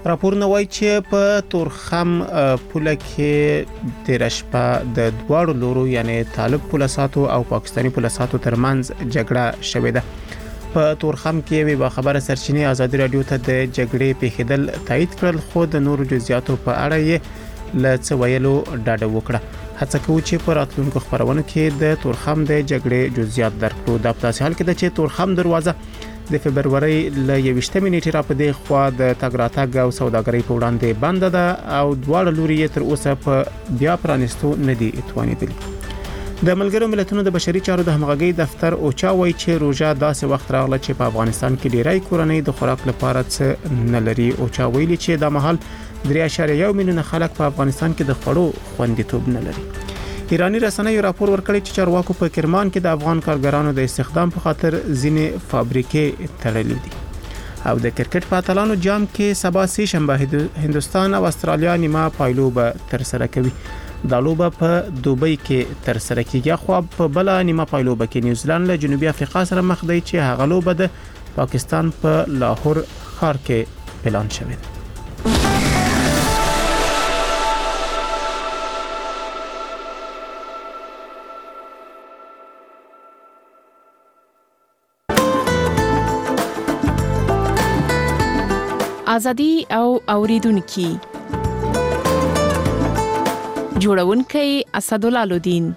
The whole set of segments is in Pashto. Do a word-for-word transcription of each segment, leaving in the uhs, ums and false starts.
راپورونه وایي چې په تورخم پوله کې تېره شپه د دواړو لورو یعنی طالب پولساتو او پاکستاني پولساتو ترمنځ جګړه شوې ده. په تورخم کې یوې باخبره سرچینې ازادي رادیو ته د جګړې پیښېدل تایید کړل، خو د نورو جزئیاتو په اړه یې له څه ویلو ډډه وکړه. هڅه کوو چې په راتلونکو خبرونو کې د تورخم د جګړې جزئیات درکړو. دا په داسې حال کې ده چې تورخم دروازه د فبرورۍ له یویشتمې نیټې را په دې خوا د تګ راتګ او سوداګرۍ په وړاندې بنده ده او دواړه لوري یې تر اوسه په بیا پرانستو نه دي توانېدلي. د ملګرو ملتونو د بشري چارو د همغږۍ دفتر اوچا وایي چې روژه داسې وخت راغله چې په افغانستان کې ډیری کورنۍ د خوراک لپاره څه نه لري. اوچا ویلي چې دا مهال درې اعشاریه یو میلیونه خلک په افغانستان کې د خوړو خوندیتوب نه لري. ایرانی رسنیو راپور ورکړی چې چارواکو په کرمان کې د افغان کارګرانو د استخدام په خاطر ځینې فابریکې تړلې دي. او د کرکټ په اتلانو جام کې سبا سه شنبه هندستان او استرالیا نیمه پایلوبه تر سره کوي. دا لوبه په دوبۍ کې تر سره کیږي، خو په بل نیمه پایلوبه کې نیوزیلند له جنوبي افریقا سره مخ دی چې هغه لوبه د پاکستان په لاهور ښار کې اعلان شوې ده. ازادي او اوریدونکو جوړونکي اسدالله لودین.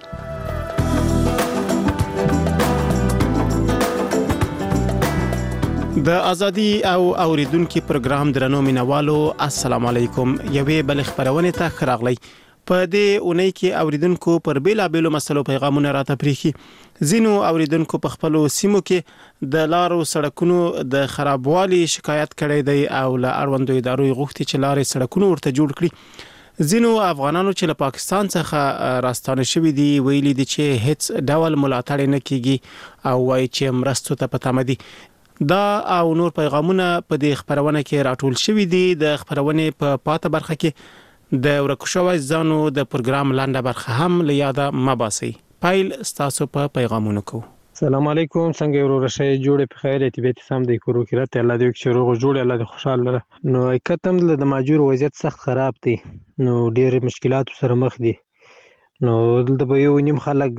د ازادي او اوریدونکو پروګرام درنو مینوالو السلام علیکم. یوې بل خبرونه ته خراغلی. په دې اونۍ کې اوریدونکو پر بیلا بیلو مسلو پیغامونه راته پریخي. زینو اوریدونکو په خپل سیمو کې د لارو سړکونو د خرابوالي شکایت کړي دی او له اړوندو ادارو غوښتي چې لارې سړکونو ورته جوړ کړي. زینو افغانانو چې له پاکستان څخه راستانه شوي دي ویلي دي چې هیڅ ډول ملاتړ نه کیږي او وايي چې مرستو ته پاتمه دي. دا او نور پیغامونه په دې خبرونه کې راټول شوي دي. د خبرونه په پاته برخه کې د ورکوشوي ځانو د پروګرام لاندې برخه هم له یاده مباسي. پایل ستاسو په پیغامونو کو. السلام علیکم، څنګه ورور شي جوړه په خیر اتباعي سم د کورو کې راته الله دې چې روغ جوړ الله دې خوشاله لره. نو کتم د ماجور وضعیت سخت خراب دي، نو ډېر مشکلات سره مخ دي. نو دلته به یو نیم خلک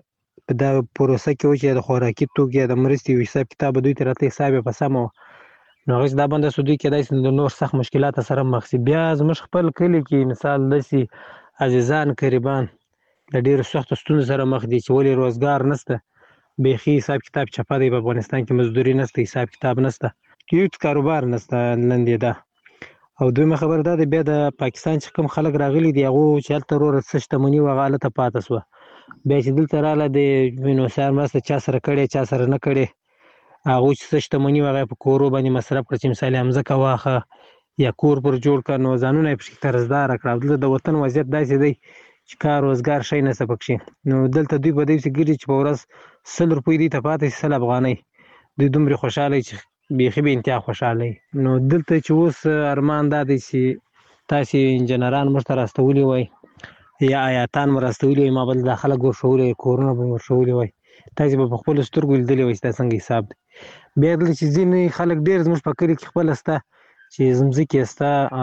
په دا پروسه کې و چې د خوراکي توکو د مرستې حساب کتاب دوی ته راته حساب په سمو نو غوښ دا باندې سودی کېدای شي د نور سخت مشکلات سره مخ شي. بیا زموږ خپل کلی کې مثال دسي عزیزان قریبان د ډېر سخت ستونزو سره مخ دي چې ولې روزګار نشته، بيخي حساب کتاب چپه دی. په افغانستان کې مزدوري نشته، حساب کتاب نشته، هیڅ کاروبار نشته لندې ده. او دویمه خبر دا ده بیا د پاکستان چې کوم خلک راغلي دي هغه چې هلته ورور څه شتمني وغه حالته پاتې سوه. بیا چې دلته رااله د وینوسار مرسته چا سره کړې چا سره نه کړې، هغه چې څه شتمني وغه په کورو باندې مصرف کړ چې مثال همزه واخه یا کور پر جوړ کړ، نو ځانونه یې پکې قرضدار کړه. دلته د وطن وضعیت داسې دی چې کار روزګار شي نه سپکشي. نو دلته دوی په دې چې ګری چې په ورځ سل روپۍ دي ته پاتې سل افغانۍ، دوی دومره خوشاله چې بيخي به انتها خوشاله. نو دلته چې اوس ارمان دا دی چې تاسو انجنيران مرته راستولي وای یا آیاتان مرستولي وای، ما بل داخله ګورشولې کورونه به ورشولي وای، تاسو په خپل سترګو لیدلې وای چې څنګه حساب دی. بیا دلته چې ځینې خلک ډېر زموږ په کلي کې خپل استه چې زمځکې استه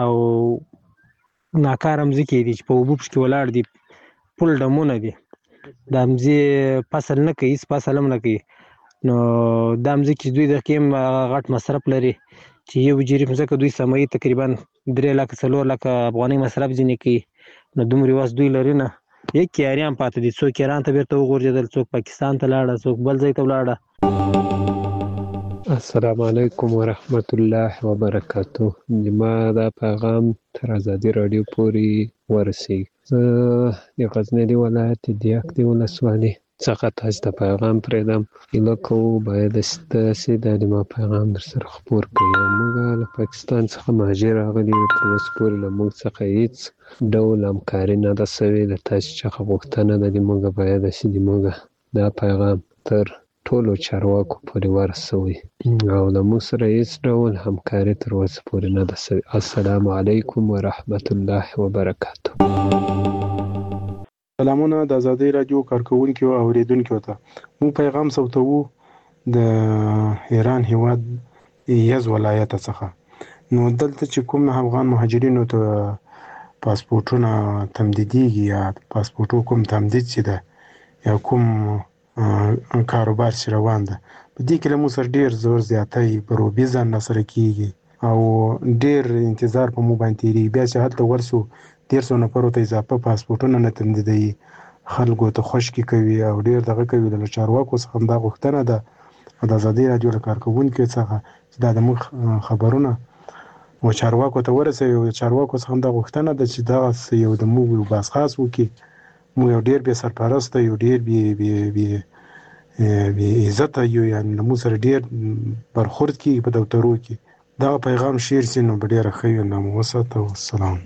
او ناکاره مځکې دي چې په اوبو پشکې ولاړ دي، پل ډمونه دي، دا مځې فصل نه کوي، هېڅ فصل هم نه کوي. نو دا مځکې دوی د کې غټ مصرف لري چې یو جریب مځکه دوی سموي تقریبا درې لکه څلور لکه افغانۍ مصرف ځینې کوي. نو دومره واس دوی لري نه، یک کیاریان پاتې دي، څوک ایران ته بیرته وغورځېدل، څوک پاکستان ته لاړه، څوک بل ځای ته ولاړه. السلام علیکم ورحمت الله وبرکاتو. ما دا پیغام تر ازادي رادیو پورې ورسېږي. زه د غزني ولایت د یکدي ولسوالۍ څخه تاسو ته پیغام پرېږدم. هیله کوو باید ستاسې دا ما پیغام در سره خپور کړي. موږ له پاکستان څخه مهاجر راغلي یو، تر اوسه پورې له موږ څخه هېڅ ډول همکاري نه ده سوې. له تاسې څخه غوښتنه ده د موږ باید چې د موږ دا پیغام تر ټولو چارواکو پورې ورسوي او له موږ سره هېڅ ډول همکاري تر اوسه پورې نه ده سوې. السلام علیکم ورحمت الله وبرکاتو. سلامونه د ازادي رادیو کارکونکو او اوریدونکو ته. مو پیغام سوتو د ایران هیواد یز ولایت څخه نو دلته چې کوم افغان مهاجرینو ته پاسپورټونه تمدیدیږي یا پاسپورټو کوم تمدید چې ده یا کوم کاروبار چې روان ده، په دې کې له موږ سره ډېر زور زیاتی بروبي ځان راسره کېږي او ډېر انتظار په موږ باندې تېرېږي. بیا چې هلته ورسو دېرسو نفرو ته اضافه پاسپورټونه نه تمدیدوي، خلکو ته خوشکې کوي او ډېر دغه کوي. له چارواکو څخه همدا غوښتنه ده او د ازادۍ راډیو له کارکوونکو څخه چې دا د موږ خبرونه و چارواکو ته ورسوي او د چارواکو څخه همدا غوښتنه ده چې دغسې یو د موږ یو بازخواست وکړي. موږ یو ډېر بې سرپرسته یو ډېر بې بې بې بې عزته یو، یعنې له موږ سره ډېر برخورد کېږي په دفترو کې. دغه پیغام شیر سي نو به ډېره ښه وي. نو مو وساته. والسلام.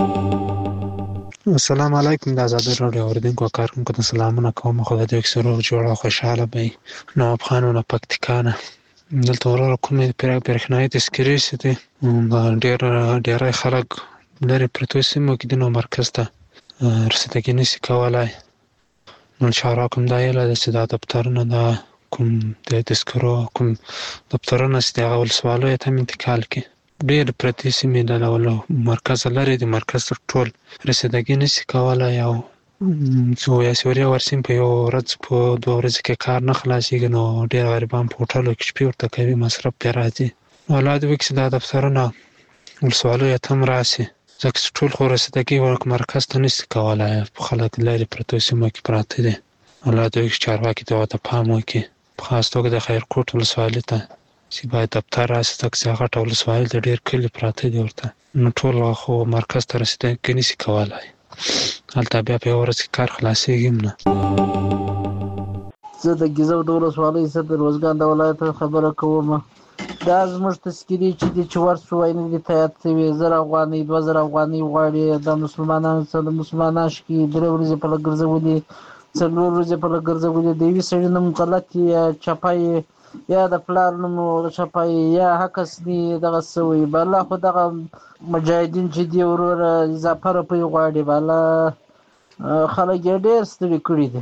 السلام علیکم. د ازادۍ راډیو اوریدونکو او کارکوونکو ته سلامونه کوم. خدای دې وکړي چې روغ جوړ او خوشحاله به وي. نواب خان له پکتیکا نه. دلته وروره کومې برېښنایي تذکرې چې دي ډېر ډېری خلک لرې پرتو سیمو کې دي، نو مرکز ته رسیدګي نشي کولی. نو چارواکو همدا هیله ده چې دا دفترونه دا کوم د تذکرو کوم دفترونه چې دي هغه ولسوالیو ته هم انتقال کړي. ډېر پرتې سیمې د له مرکزه لرې دي، مرکز ته ټول رسیدګي نشي کولی او څو یا سوریه ورسیم په یو ورځ په دوه ورځو کې کار نه خلاصېږي. نو ډېر غریبان په هوټلو کې شپې ورته کوي، مصرف پرې راځي. الله دې وکړي چې دا دفترونه ولسوالیو ته هم راشي، ځکه چې ټول خو رسیدګي مرکز ته نشي کولی، خلک لرې پرتو سیمو کې پراته دي. الله دې وکړي چې چارواکي دې ورته پام وکړي، په خاص توګه د خیرکوټ ولسوالۍ ته چې باید دفتر راشي، ځکه چې هغه غټه ولسوالۍ ده، ډېر کلي پراته دي ورته. نو ټول خو مرکز ته رسیدګي نشي کولی، هلته بیا په یوه ورځ کې کار خلاصېږي هم نه. زه د ګیزو د ولسوالۍ څخه د روزګان د ولایت خبره کوم. دا زموږ تذکرې چې دي چې ورسو وینې دي تایید شوي، زر افغانۍ دوه زره افغانۍ غواړي. د مسلمانانو څخه د مسلمانان شکي درې ورځې په لږ ګرځولي، څلور ورځې په لږ ګرځولي. د یوې سړي نوم غلط یا چپه یا د پلار نوم چپه یا حقس دي دغه څه وي. بالا خو دغه مجاهدین چې دي وروره اضافه روپۍ غواړي، بالا خلک یې ډېر ستړي کړي دي.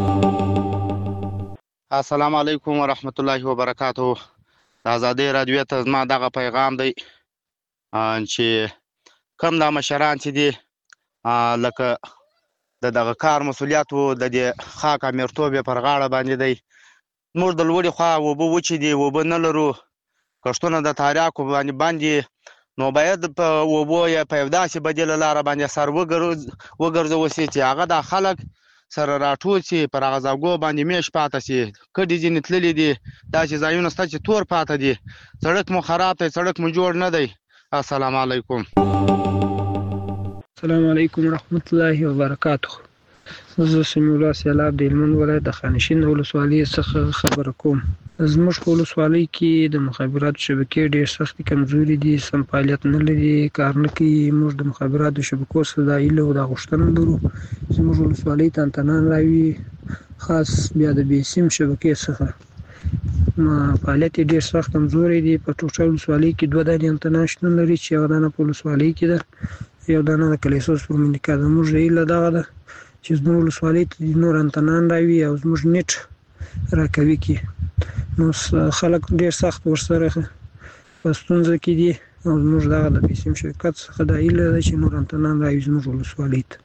السلام علیکم ورحمت الله وبرکاتو. د ازادۍ راډیو ته زما دغه پیغام دی چې کم دا مشران چې دي لکه د دغه کار مسؤلیتو د دې خاک امیرتوب یې پر غاړه باندې دی. موږ د لوړې خوا اوبه وچې دي، اوبه نه لرو، کښتونه د تاریاکو باندې باندې، نو باید په اوبو یا په یو داسې بدیله لاره باندې سر وګرځول شي چې هغه دا خلک سره راټول شي، پر هغه ځایګو باندې میش پاته شي. کډې ځینې تللي دي، داسې ځایونه شته چې تور پاته دي. سړک مو خراب دی، سړک مو جوړ نه دی. السلام علیکم. السلام علیکم ورحمت الله وبرکاتو. زه سمیع الله سیلاب د هلمند ولایت د خانشین ولسوالۍ څخه خبره کوم. زموږ په ولسوالۍ کې د مخابراتو شبکې ډېر سختې کمزوري دي، سم فعالیت نه لري، کار نه کوي. موږ د مخابراتو شبکو څخه دا هیله او دا غوښتنه لرو چې زموږ ولسوالۍ ته انتنان راوي، خاص بیا د بې سیم شبکې څخه فعالیت یې ډېر سخت کمزوری دی. په ټوټه ولسوالۍ کې دوه دانې انتنان شتون لري چې یوه دانه په ولسوالۍ کې ده، یو دانه د کلیسوس پر منډیکا ده. موږ هیله دغه ده چې زموږ ولسوالۍ ته نور انتنان راوي او زموږ نیټ راکوي کړي. نو خلک ډېر سخت ورسره په ستونزه کې دي او زموږ دغه د بې سیم شرکت څخه دا هیله ده چې نور انتنان راوي زموږ ولسوالۍ ته.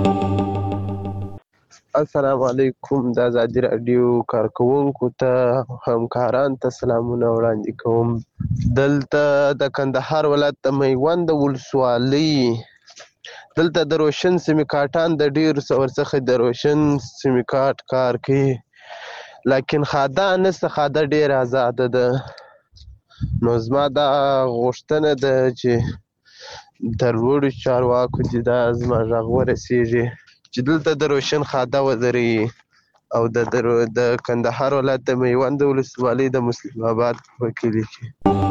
السلام علیکم. د ازادۍ راډیو کارکوونکو ته همکاران ته سلامونه وړاندې کوم. دلته د کندهار ولایت د میوند ولسوالۍ دلته د روشن سیمکارټان د ډېرو ورڅخه د روشن سیمکارټ کار کوي، لیکن خاده نسته، خاده ډېره ازاده ده. نو زما دا غوښتنه ده چې د لوړو چارواکو چې دا زما غږ ورسېږي چې دلته د روشن خاده ودرېږي او د د کندهار ولایت د میوند ولسوالۍ د مسلم آباد په کلي کې.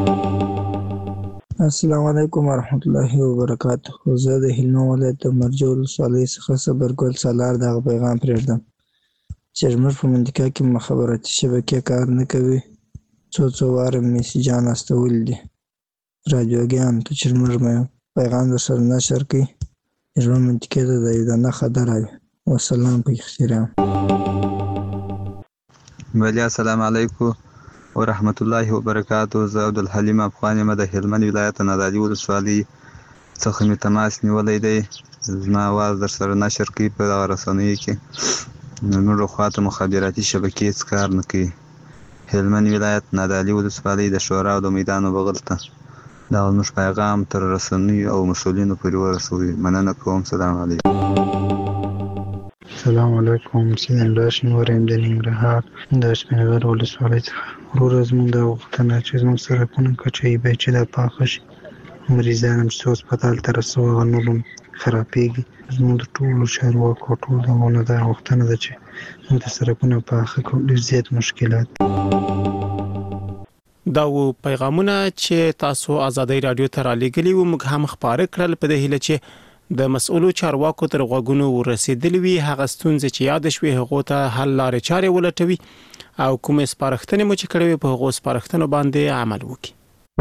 السلام علیکم ورحمت الله وبرکاتو. زه د هلمند ولایت د مرجو ولسوالۍ څخه صبرګل سالار دغه پیغام پرېږدم چې زموږ په منطقه کې مخابراتي شبکې کار نه کوي. څو څو واره میسیجان استولي دي راډیوګانو ته چې زموږ پیغام درسره نشر کړي، زموږ منطقې ته د یو دانه خبر راوي. والسلام په احترام. بله السلام علیکم ورحمت الله وبرکاته. زه عبدالحلیم افغان یم د هلمند ولایت نادعلي ولسوالۍ څخه مې تماس نیولی دی. زما اواز در سره نشر کوي په دغه رسنیو کې. نورو خواته مخابراتي شبکې هېڅ کار نه کوي. هلمند ولایت نادعلي ولسوالۍ د شورا او د میدان بغل ته دغه زموږ پیغام تر رسنیو او مسؤلینو پورې ورسوي. مننه کوم. سلام علیکم. السلام علیکم. سید الله شینواری یم د ننګرهار د سپینغر ولسوالۍ څخه. وروره زموږ دا غوښتنه چې زموږ سړکونه کچۍ باید چې دا پاخه شي. مریضان هم چې هسپتال ته رسوه هغه نور هم خرابېږي. زموږ د ټولو چارواکو او ټول دغونه دا غوښتنه ده چې موږ د سړکونه پاخه کړو. ډېر زیات مشکلات دا و پیغامونه چې تاسو آزادۍ رادیو ته رالیږلي وو. موږ هم خبره کړل په دې هیله چې د مسؤلو چارواکو تر غوږونو ورسېدلې وي. هغه ستونزې چې یاد شوي هغه ته حل لارې چارې ولټوي او کومې سپارښتنې مو چې کړې وي په هغو سپارښتنو باندې عمل وکړي.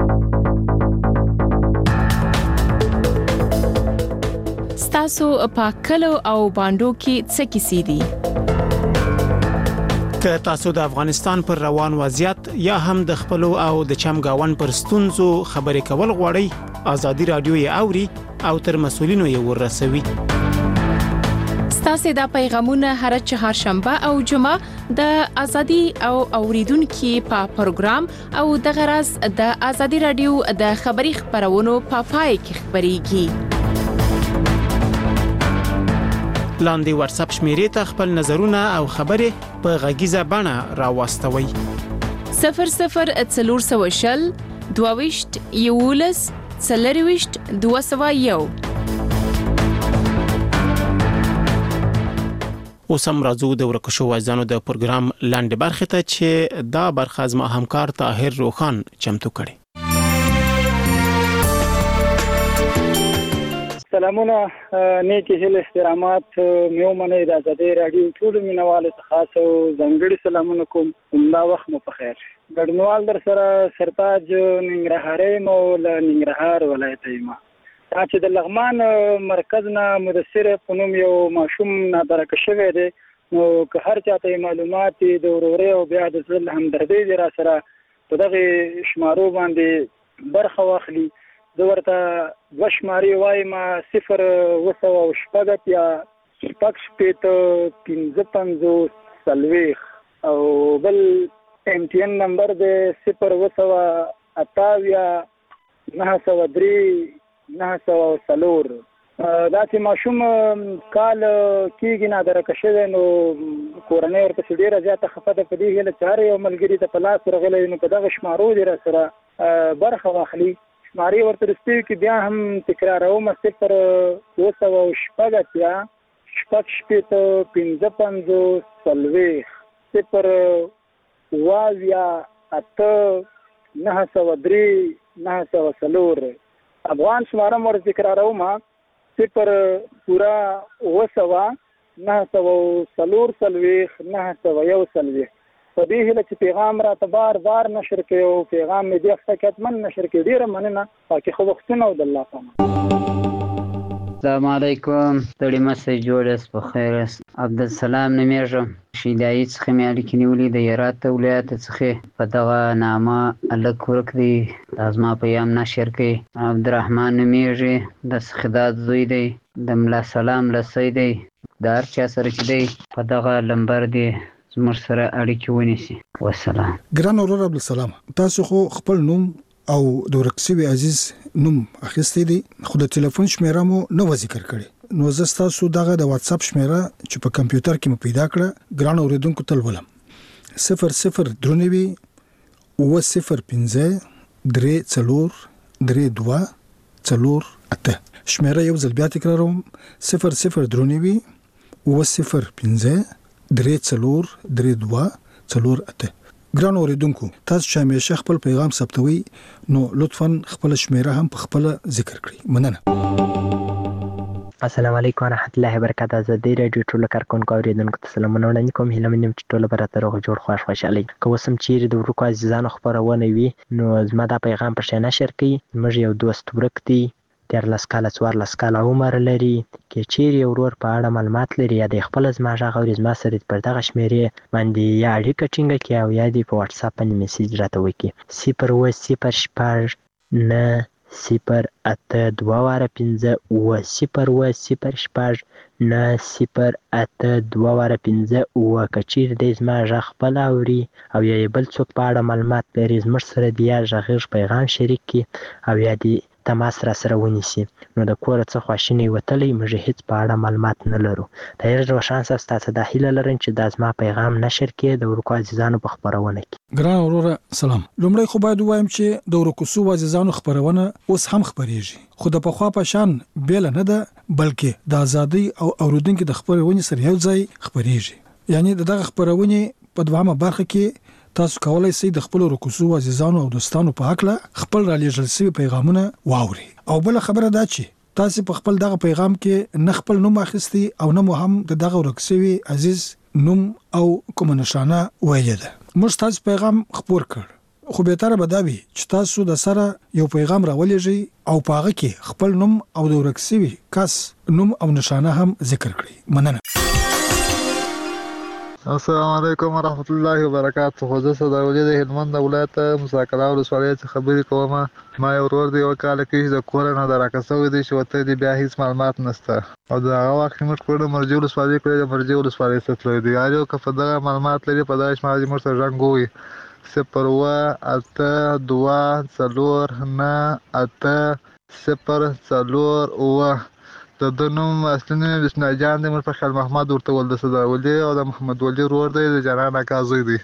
ستاسو په کلو او باندو کې څه کیسې دي؟ که تاسو د افغانستان پر روان وضعیت یا هم د خپلو او د چمګاون پر ستونزو خبرې کول غواړئ، آزادي رادیو یې اوري او تر مسؤلینو یې ورسوي. ستاسو د پیغامونه هر چهارشنبه او جمعه د آزادي او اوریدونکو په پروګرام او د غرض د آزادي رادیو د خبري خبرونو په پای کې خبريږي. لاندې واتس اپ شمیرې ته خپل نظرونه او خبرې په غږیزه بڼه راوستوي. صفر صفر څلور سوه شل دوه ویشت یولس څلور ویشت دوه سوه یو. اوس هم راځو د ورکشو وایزانو د پروګرام لاندې برخه ته چې دا برخه زما همکار طاهر روخان چمتو کړي. سلامونه، نیکی هیله احترامات میو منی د آزادۍ رادیو ټول مینوالو ته خاص او ځانګړي سلامونه کوم. همدا وخت مو په خیر. ګډونوال در سره سرتاج ننګرهاري مو له ننګرهار ولایت یم. دا چې د لغمان مرکز نه مدثر په نوم یو ماشوم نادرکه شوی دی، نو که هر چاته معلومات د وروري او بیا د زړه همدردي دی را سره په دغه شمارو باندې برخه واخلي. زه ورته دوه شمارې وایم، صفر اوه سوه شپږ اتیا شپږ شپېته پنځه پنځوس څلوېښت او بل ایم ټي ان نمبر دی صفر اوه سوه اته اویا نهه سوه درې نهه سوه څلور. دا چې ماشوم کال کېږي نادرکه شوی، نو کورنۍ ورپسې ډېره زیاته خفه ده. په دې هیله چې هر یو ملګري ته په لاس ورغلی نو په دغه شمارو دې را سره برخه واخلي. شمارې ورته رسېږي کې بیا هم تکراروم، صفر اوه سوه شپږ اتیا شپږ شپېته پنځه پنځوس څلوېښت صفر اوه اویا اته نهه سوه درې نهه سوه څلور. افغان شماره هم ورته تکراروم، صفر پوره اوه سوه نهه سوه څلور څلوېښت نهه سوه یو څلوېښت. په دې هیله چې پیغام راته بار بار نشر کوي او پیغام مې دې هفته کې حتما نشر کوي. ډېره مننه. پاکې ښه وختونه او د الله پامان. السلام علیکم. ستړي مسئ جوړ یاست، په خیر یاست. عبدالسلام نومیږم، شیدایي څخه مې اړیکې نیولې د هرات ولایت څخه. په دغه نامه هلک ورک دی، دا زما پیغام نشر کوي. عبدالرحمن نومیږي، د سخداد زوی دی، د ملا سلام لسی دی. د هر چا سره چې دی په دغه لمبر دی زموږ سره اړیکې ونیسي. والسلام. ګران ورور عبدالسلام، تاسو خو خپل نوم او د ورک شوي عزیز نوم اخیستی دی، خو د ټلیفون شمیره مو نه و ذکر کړې. نو زه ستاسو دغه د واتس اپ شمیره چې په کمپیوټر کې مو پیدا کړه ګران اوریدونکو ته ولولم. صفر صفر درې نوي اوه صفر پنځه درې څلور درې دوه څلور اته. شمیره یو ځل بیا تکراروم، صفر صفر درې نوي اوه صفر پنځه درې څلور درې دوه څلور اته. ګران اوریدونکو، تاسو چې همیشه خپل پیغام ثبتوي نو لطفاً خپل شمیره هم په خپل ذکر کړئ. مننه. السلام علیکم ورحمت الله وبرکاته. آزادۍ رادیو ټولو کارکونکو اوریدونکو ته سلامونه وړاندې کوم. هیله مند یم چې ټول به راته روغ جوړ خوښ خوشحاله وي. که اوس هم چیرې د ورکو عزیزانو خپرونه وي نو زما دا پیغام پر شا نشر کړئ. زموږ یو دوست ورک دی، دیارلس کاله څوارلس کاله عمر لري، که چیرې یو ورور په اړه معلومات لري یا د خپل زما غږ اوري، زما سره پر دغه شمېرې باندې یا اړیکه ټینګه کړي او یا دې په واتساپ باندې میسیج راته وکړي. صفر اووه صفر شپږ نه صفر اته دوه واره پنځه اووه صفر اووه صفر شپږ نه صفر اته دوه واره پنځه اووه. که چیرې دی زما غږ خپل اوري او یا یې بل څوک په اړه معلومات لري، زموږ سره دې یا غږیز پیغام شریک کړي او یا دې تماس را سره ونیسي. نو د کوره څه خواشینی وتلی، موږ هیڅ په اړه معلومات نه لرو. طاهر روشن صاحب، تاسو دا هیله لرم چې دا زما پیغام نشر کړي د ورکو عزیزانو په خپرونه کې. ګران وروره سلام. لومړی خو باید ووایم چې د ورکو سو عزیزانو خپرونه اوس هم خپرېږي، خو د پخوا په شان بیل نه ده، بلکې د ازادۍ او اوریدونکو د خپرونې سره یو ځای خپرېږي. یعنی دغه خپرونې په دوامه برخه کې تاسو کولای شئ د خپل رکوسو عزیزانو او دوستانو په حق له خپل را لېږل شوي پیغامونه واوري. او بل خبره دا چې تاسو په خپل دغه پیغام کې نه خپل نوم اخیستی او نه مو هم د دغه ورکسوي عزیز نوم او کوم نشانه ویلې ده. موږ تاسو پیغام خپور کړ، خو به تر به دا وي چې تاسو د سره یو پیغام راولېږئ او په هغه کې خپل نوم او د ورکسوي کس نوم او نشانه هم ذکر کړئ. مننه. السلام علیکم ورحمت الله وبرکاته. خو زه صداولي د هلمند ولایت موسی کلا ولسوالۍ څخه خبرې کوم. ما یو ورور دی یو کال کې د کور نه درکه شوی دی چې وته دی بیا هیڅ معلومات نشته او دا هغه وخت موږ کړو مرجو ولسوالۍ کړو د مرجو ولسوالۍ څخه تللی دی. هر یو که په دغه معلومات لري په دغه شمال موږ سره رنګ وي صفر اووه اته دوه څلور نه اته صفر څلور اووه. د د نوم اصلي نوم بسم جان دی، موږ په خیال محمد ورته ول د صداولي او د محمد ولی ورور دی د جنان اکا زوی دی.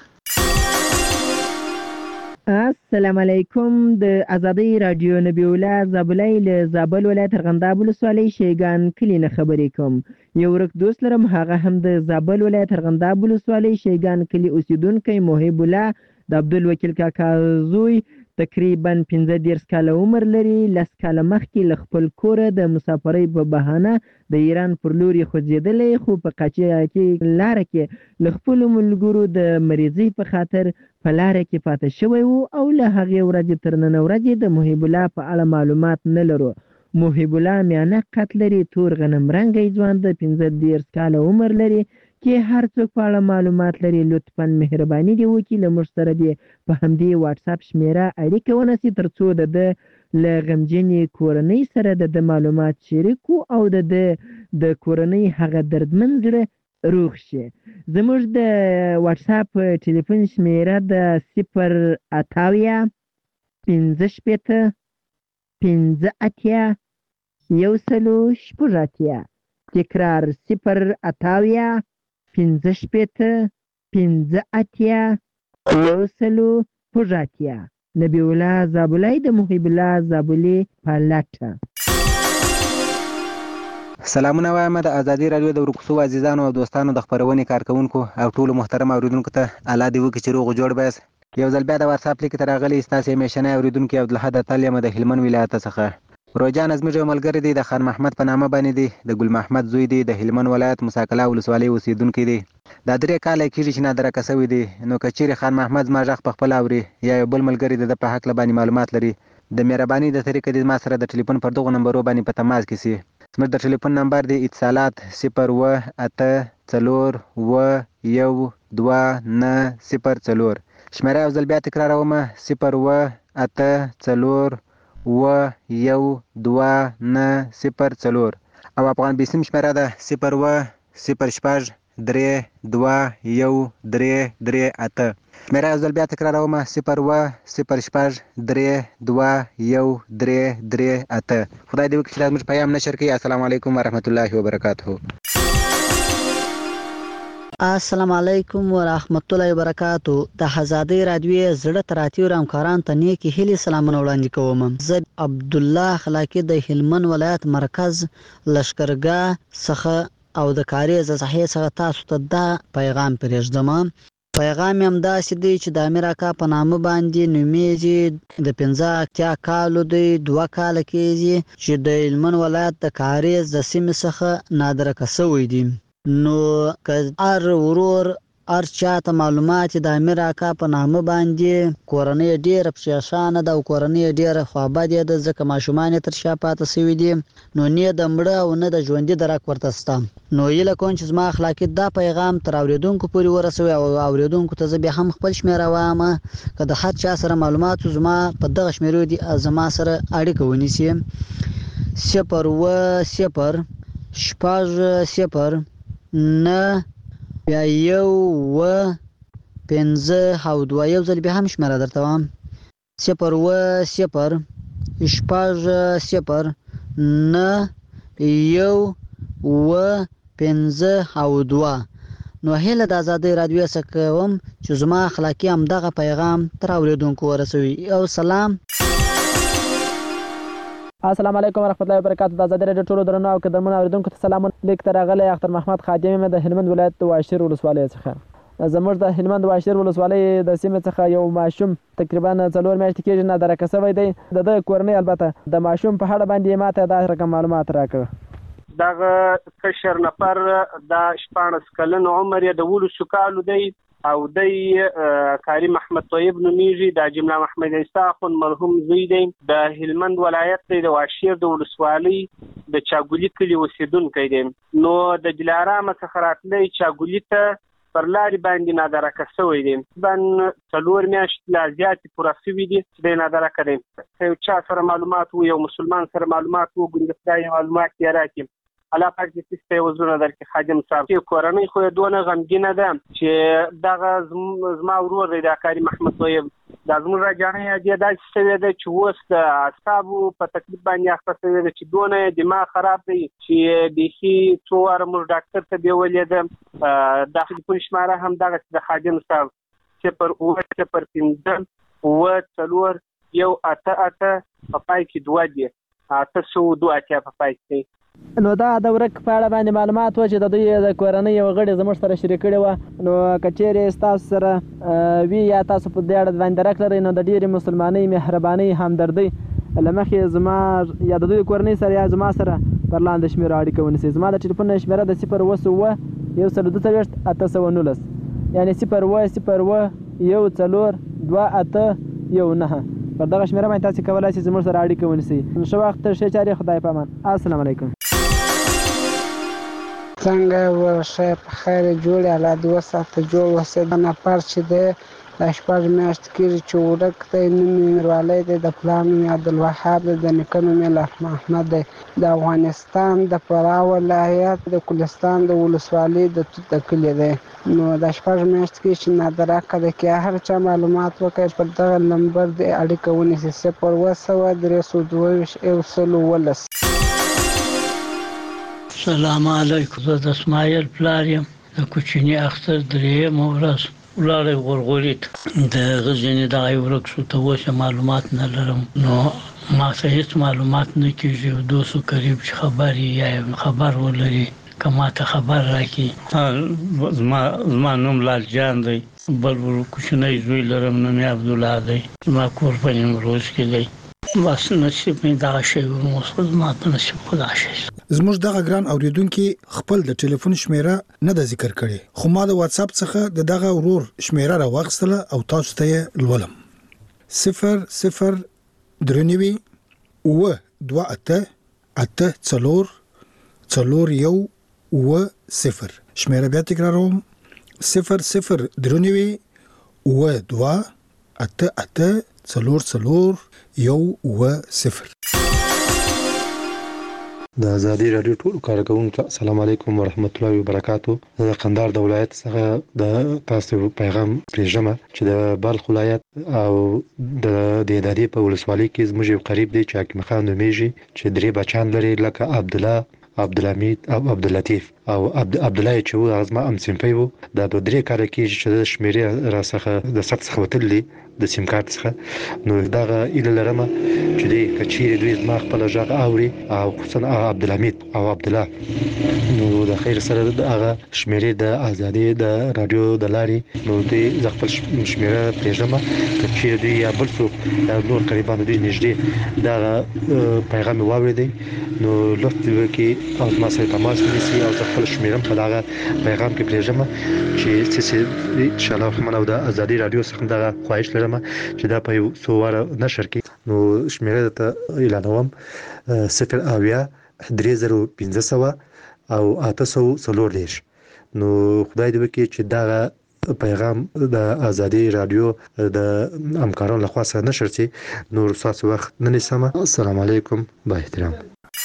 السلام علیکم. د ازادۍ رادیو نبی الله زابلای له زابل ولایت ارغنداب ولسوالۍ شیګان کلی نه خبرې کوم. یو ورک دوست لرم، هغه هم د زابل ولایت ارغنداب ولسوالۍ شیګان کلی اوسیدونکی محب الله د عبدالوکیل کاکا زوی، تقریبا پنځه دېرش کاله عمر لري. لس کاله مخکې له خپل کوره د مسافرۍ په بهانه د ایران پر لور یې خوځېدلی، خو په قاچه کې لاره کې له خپلو ملګرو د مریضۍ په خاطر په لاره کې پاتې شوی و او له هغې ورځې تر نن ورځې د محب الله په اړه معلومات نه لرو. محب الله میانه قد لري، تور غنم رنګی ځوان د پنځه دېرش کاله عمر لري. کې هر څوک په اړه معلومات لري لطفا مهرباني دی وکړي له موږ سره دی په همدې واتساپ شمیره اړیکه ونیسي تر څو د ده له غمجنې کورنۍ سره د ده معلومات شریک او د ده د کورنۍ هغه دردمن زړه روغ شي. زموږ د واتساپ ټلیفون شمیره د صفر اتاویا پنځه شپېته پنځه اتیا یو سلو شپږ اتیا. تکرار صفر اتاویا پنځه شپېته پنځه اتیا یو سلو شپږ اتیا. نبی الله زابلای د محب الله زابلي په لټه. سلامونه وایم د ازادي رادیو د ورکوسو عزیزانو او دوستانو د خپرونې کارکونکو او ټولو محترم اوریدونکو ته الله دې وکړي چې روغ جوړ بایست. یو ځل بیا د واتساپ لیک ته راغلی ستاسې همیشنی اوریدونکي عبدالحد اتل یم د هلمند ولایت څخه. روجان زموږ یو ملګری دی د خان محمد په نامه باندې دی، د ګل محمد زوی دی، د هلمند ولایت موسی کلا ولسوالۍ اوسیدونکی دی. دا درې کاله کېږي چې نادرکه شوی دی. نو که چیرې خان محمد زما غږ په خپله اوري یا یو بل ملګری د ده په هکله باندې معلومات لري، د مهرباني د طریقې دې زما سره د ټلیفون پر دغو نمبرو باندې په تماس کې سي. زموږ د ټلیفون نمبر دی اتصالات صفر اووه اته څلور اووه یو دوه نه صفر څلور. شمېره یو ځل بیا تکراروم صفر اووه اته څلور اووه یو دوه نه صفر څلور. او افغان بیسیم شمېره ده صفر اووه صفر شپږ درې دوه یو درې درې اته. شمېره یو ځل بیا تکراروم صفر اووه صفر شپږ درې دوه یو درې درې اته. خدای دې وکړي چې دا زموږ پیام نشر کړي. السلام علیکم ورحمت الله وبرکاته. السلام علیکم ورحمت الله وبرکاتو. د ازادۍ رادیو زړه تراتیو همکارانو ته نیکی هیلې سلامونه وړاندې کوم. زه عبدالله خلاقي د هلمند ولایت مرکز لشکرګاه څخه او د کاریز صحیح څخه تاسو ته دا پیغام پرېږدم. پیغام هم داسې دی چې د امیر اکا په نامه باندې نومیږي، د پنځه اتیا کالو دی، دوه کاله کېږي چې د هلمند ولایت د کاریز د سیمې څخه نادرکه شوی دی. نو که هر ورور هر چاته معلومات د امیر اکا په نامه باندې کورنۍ ډیره پریشانه ده او کورنۍ ډیره خوابدې ده ځکه ماشومان تر شا پاتې شوي دي نو نه د مړه او نه د ژوندي درک ورته شته نو هیله کوم چې زما اخلاقي دا پیغام تر اوریدونکو پورې ورسوي او اوریدونکو ته زه بیا هم خپل شمیره وایم که د هر چا سره معلومات زما په دغه شمیرو دي زما سره اړیکه ونیسي صفر اووه صفر شپږ صفر نه بیا یو اووه پنځه او دوه یو ځل بیا هم شمیره درته وایم صفر اووه صفر شپږ صفر نه یو اووه پنځه او دوه نو هیله د ازادۍ راډیو څخه کوم چې زما اخلاقي همدغه پیغام تر اوریدونکو ورسوي او سلام السلام علیکم ورحمت الله وبرکاتہ. د ازادۍ راډیو ټولو درنو او قدرمنو اوریدونکو ته سلام. لیک ته راغلی اختر محمد خادم یم د هلمند ولایت د واشیر ولسوالۍ څخه. زموږ د هلمند واشیر ولسوالۍ د سیمې څخه یو ماشوم تقریبا څلور میاشتې کېږي نادرکه شوی دی. د ده کورنۍ البته د ماشوم په اړه باندې ماته دا رقم معلومات راکړه. دغه کشر نفر د شپاړس کلن عمر یې د ولسو کالو دی او دی کاری محمد طیب نومیږي د جمله محمد عیسی خون مرحوم زوی دی د هلمند ولایت دی د واشیر د ولسوالۍ د چاګولي کلي اوسیدونکی دی. نو د دلارام څخه راتلی چاګولي ته پر لارې باندې نادرکه شوی دی. بن څلور میاشتې لا زیاتې پوره شوي دي چې دی نادرکه دی. که یو چا سره معلومات و یو مسلمان سره معلومات و ګوندې خدای معلومات یې راکړي الله پاک دې سسته یو زړه درکړي. خادم صاحب چې کورنۍ خو یې دونه غمګینه ده چې دغه زما ورور دی د کاري محمد طیب دا زموږ راجانۍ یې داسې شوې ده چې اوس د اعصابو په تکلیف باندې اخته شوې ده چې دونه یې دماغ خراب دی چې بیخي څو واره موږ ډاکټر ته بیولې ده. د ټلیفون شماره هم دغسې د خادم صاحب صفر اووه صفر پنځه اووه څلور یو اته اته په پای کې دوه دي اته سوه دوه اتیا په پای کې. نو دا د ورک په اړه باندې معلومات و چې د دوی د کورنۍ یو غړي زموږ سره شریک کړي وه نو که چیرې ستاسو سره وي یا تاسو په دې اړه باندې درک لرئ نو د ډېرې مسلمانۍ مهربانۍ همدردۍ له مخې زما یا د دوی کورنۍ سره یا زما سره پر لاندې شمېره اړیکه ونیسئ. زما د ټلیفون شمېره د صفر اووه اووه یو سل دوه څلوېښت اته سوه نولس یعنې صفر اووه صفر اووه یو څلور دوه اته یو نهه پر دغه شمېره باندې تاسې کولی شئ زموږ سره اړیکه ونیسئ. ښه وخت ښې چارې خدای په امان. السلام علیکم. څنګه ورشه په خیر جوړ الله دې وساته جوړ وسه د نفر چې دی دا شپږ میاشتې کېږي چې ورک دی نوم یې میروالی دی د پلار نوم یې عبدالوهاب دی د نیکه نوم یې لرحم احمد دی د افغانستان د فراه ولایت د کلستان د ولسوالۍ د توت د کلي دی. نو دا شپږ میاشتې کېږي چې نادرکه دی که هر چا معلومات وکړي پر دغه نمبر د اړیکه ونیسي صفر اووه سوه درې سوه دوه ویشت یو سل اوولس. سلام علیکم. زه د اسماعیل پلار یم د کوچني اختر درېیمه ورځ ولاړی غورغوري ته د هغه ځینې دغه یې ورک شو ته اوس معلومات نه لرم نو ما ته هېڅ معلومات نه کېږي یو دوست و قریب چې خبر یا خبر ولري که ما ته خبر راکړي. زما زما نوم لال جان دی بل کوچنی زوی لرم نوم یې عبدالله دی زما کور په نیمروز کې دی. بس نصیب مې دغه شی ورموس خو زما په نصیب خدا شی. زموږ دغه ګران اوریدونکي خپل د ټلیفون شمیره نه د ذکر کړي خو ما د واتس اپ څخه د دغه ورور شمیره راوغستله او تاسو ته یې لولم. صفر صفر درنوي اووه دوه اته اته څلور څلور یو اووه صفر. شمیره بیا تکراروم صفر صفر درنوي اووه دوه اته اته څلور څلور یو اووه صفر. د ازادي راډیو ټول کارکونکو السلام علیکم ورحمت الله وبرکاتو. د قندهار د ولایت څخه د تاسو پیغام پېژم چې د بلخ ولایت او د دېدادي په ولسوالۍ کې زموږ یو قریب دی چې حکیم خان نومیږي چې درې بچان لري لکه عبدالله عبدالحمید او عبداللطیف او عبدالله چې و هغه زما همصنفی و. دا دوه درې کاله کېږي چې د شمېرې را څخه د ثبت څخه وتلي د سیم کارت څخه نو دغه اله لرم چې د کچیر دوی ما خپل ژغ اوري او خصوصا عبدالحمید او عبد الله نو د خیر سره دغه شمیرې د ازادي د رادیو د لارې نو د خپل شمیره پېژنم کچیر دوی یا بل څوک نور قریبان دوی نږدې دا پیغام واوریدي نو لوستي وکي او ما سره تماس ونیسي او خپل شمیرم په دغه پیغام کې پېژنم چې چې ان شاء الله منو د ازادي رادیو څخه دغه خواهش لرم چې دا په یو څو واره نشر کې نو شمیره ته اعلانوم صفر اویا درې زره پنځه سوه او اته سوه څلور دېرش نو خدای دې وکړي چې دغه پیغام د ازادي رادیو د همکارانو لخوا سره نشر شي نور تاسو وخت نه نیسم. السلام علیکم با احترام.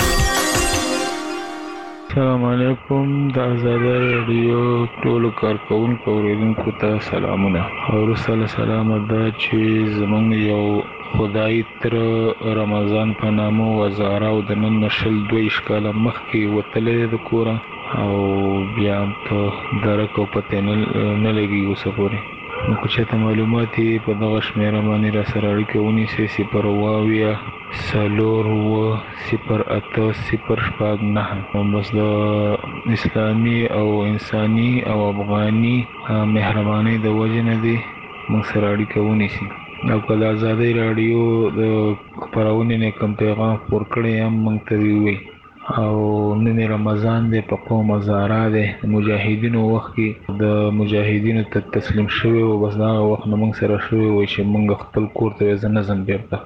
السلام علیکم د آزادی رادیو ټول کارکونکو اوریدونکو ته سلامونه او رسول سلام دا چې زمونږ یو خدای تر رمضان په نامه وزاره او د نن نشل دوه اشکال مخکې وتلې د کور او بیا ته درک او پته نه لګي وسپوري نو که چېرته معلومات په دغه شمیره باندې را سره اړیکه ونیسئ صفر اووه اویا څلور اووه صفر اته صفر شپږ نهه بس د اسلامي او انساني او افغاني مهربانۍ د وجې نه دی موږ سره اړیکه ونیسي او که د ازادۍ راډیو د خپرونې نه کوم پیغام خپور کړی هم موږ ته ووایي او نن رمضان دی په قوم هزاره دی مجاهدینو وخت کې د مجاهدینو ته تسلیم شوی او بس دا وخت نه موږ سره شوی وای چې موږ خپل کور ته ځنه ځم بیرته.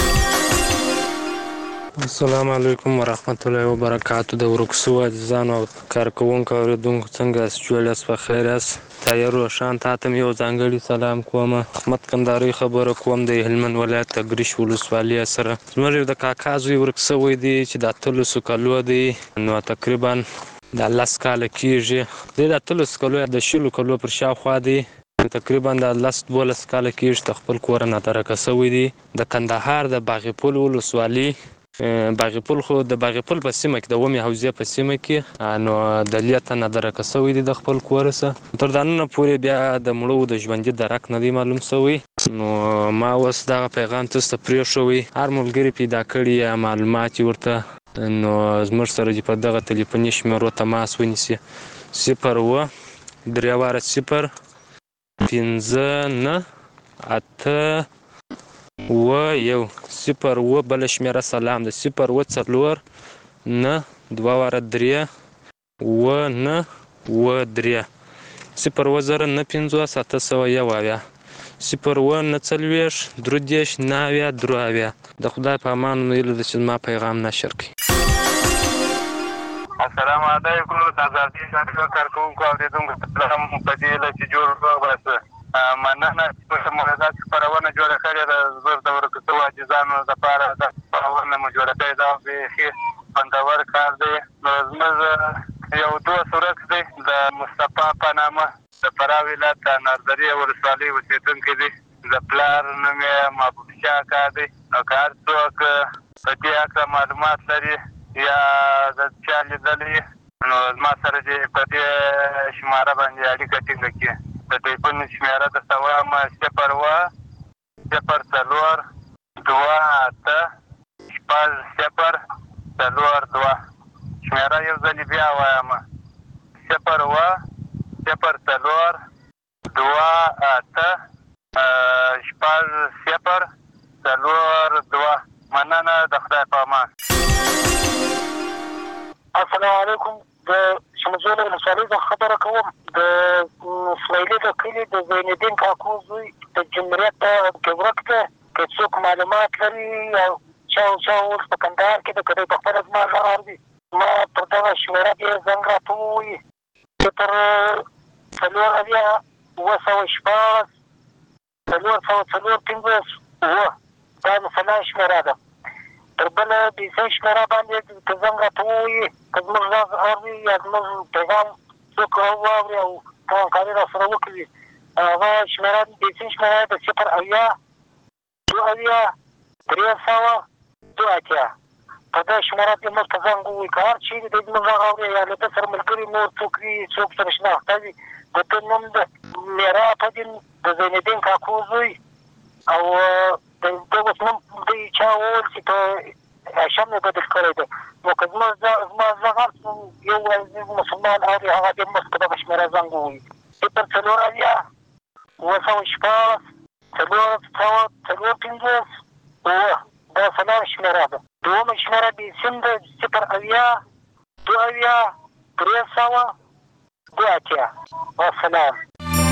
السلام علیکم ورحمت الله وبرکاتہ. د ورکسو عزیزانو او کارکونکو اوریدونکو څنګه یاست؟ جوړ یاست؟ بخیر یاست؟ تایر روشان تاته یو ځانګړي سلام کوم. احمد کندهاري خبره کوم د هلمند ولایت تګریش ولسوالۍ سره. زموږ د کاکا زوی ورکسوی دی چې د اتلسو کالو دی نو تقریبا د لس کاله کېږي د اتلسو کالو د شلو کالو پر شاوخوا دی تقریبا د لس دولس کاله کېږي د خپل کور نه ترکه سوی دی د کندهار د باغپل ولسوالۍ باغپل خو د باغپل په سیمه کې د ومې حوزې په سیمه کې نو د لیته نه درکه سوی دی د خپل کور سره تر دا نن پورې بیا د مړو د ژوندي درک نه دی معلوم سوی نو ما اوس دغه پیغام تاسو ته پرېښوی هر ملګري پیدا کړي یا معلومات ورته نو زموږ سره چې په دغه تلیفوني شمیرو تماس ونیسي صفر اووه درې واره صفر پنځه نه اته اووه یو صفر اووه بله شمیره سلام ده صفر اووه څلور نه دوه واره درې اووه نه اووه درې صفر اووه زره نه پنځوس اته سوه یو اویا صفر اووه نه څلوېښت درې دېرش نه اویا درې اویا. د خدای په امان هیله ده چې زما پیغام نشر کړي. السلام علیکم د ازادي رادیو کارکونکو اوریدونکو سلام په دې هیله چې جوړ وباسه مننه چې موږ دا خپرونه جوړه کړې ده زه د ورکسو عاجزانو لپاره دا خپرونه مو جوړه کړې ده بیخي خوندور کار دی. نو زموږ یو دوست ورک دی د مصطفی په نامه د فراه ولایت د نردرې ولسوالۍ اوسېدونکی دی د پلار نوم یې محبوب شاه کاکا دی. نو که هر څوک په دې هکله معلومات لري یا د چا لیدلي نو زما سره دې په دې شماره باندې اړیکه ټینګه کړي. د ټلیفون شمیره درته وایم صفر اووه صفر څلور دوه اته شپږ صفر څلور دوه شمیره یو ځلې بیا وایم صفر اووه صفر څلور دوه اته شپږ صفر څلور دوه. مننه د خدای په امان. السلام علیکم. د شمزول ولسوالۍ څخه خبره کوم. د اسماعیلي د کلي د زینالدین کاکو زوی د جمهوریت کې ورک دی. که څوک معلومات لري او چا او چا اوس په کندهار کې د که دی په خپله زما غږ اوري ما پر دغه شمېره کې زنګ راته ووایي صفر څلور اویا اووه سوه شپاړس څلور سوه څلور پنځوس اووه دا د سلا شمېره ده. تر بله بیسۍ شمېره باندې که زنګ راته ووایي که زموږ غږ اوري یا زموږ پیغام څوک واوري او همکاري را سره وکړي هغه شمېره بیسۍ شمېره د صفر اویا دوه اویا درې سوه دوه اتیا په دې شمېره کې موږ ته زنګ ووایي که هر چیرې د زموږ غږ اوري یا له ده سره ملګري نور څوک وي څوک سره شناخته وي د ده نوم د میرا په دین د زینالدین کاکو زوی او د دغه نوم د چا ول چې په هاشم نه بدل کړی دی نو که زما زما زغم یو مسلمان هغه هغه د مستقبل شمېره زنګ ووي صفر څلور اویا اووه سوه شپاړس څلور سوه څلور پنځوس اووه دا څلور شمېره ده. دومه شمېره د سیم ده صفر اویا دوه اویا درې سوه دوه اتیا. والسلام.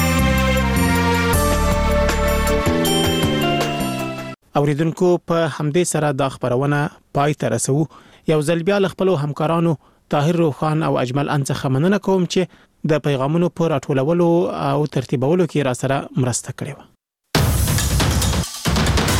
اوریدونکو په همدې سره دا خبرونه پای ته رسو. یو ځل بیا له خپلو همکارانو طاهر روخان او اجمل ان څخه مننه کوم چې د پیغامونو په راټولولو او ترتیبولو کې را سره مرسته کړې و.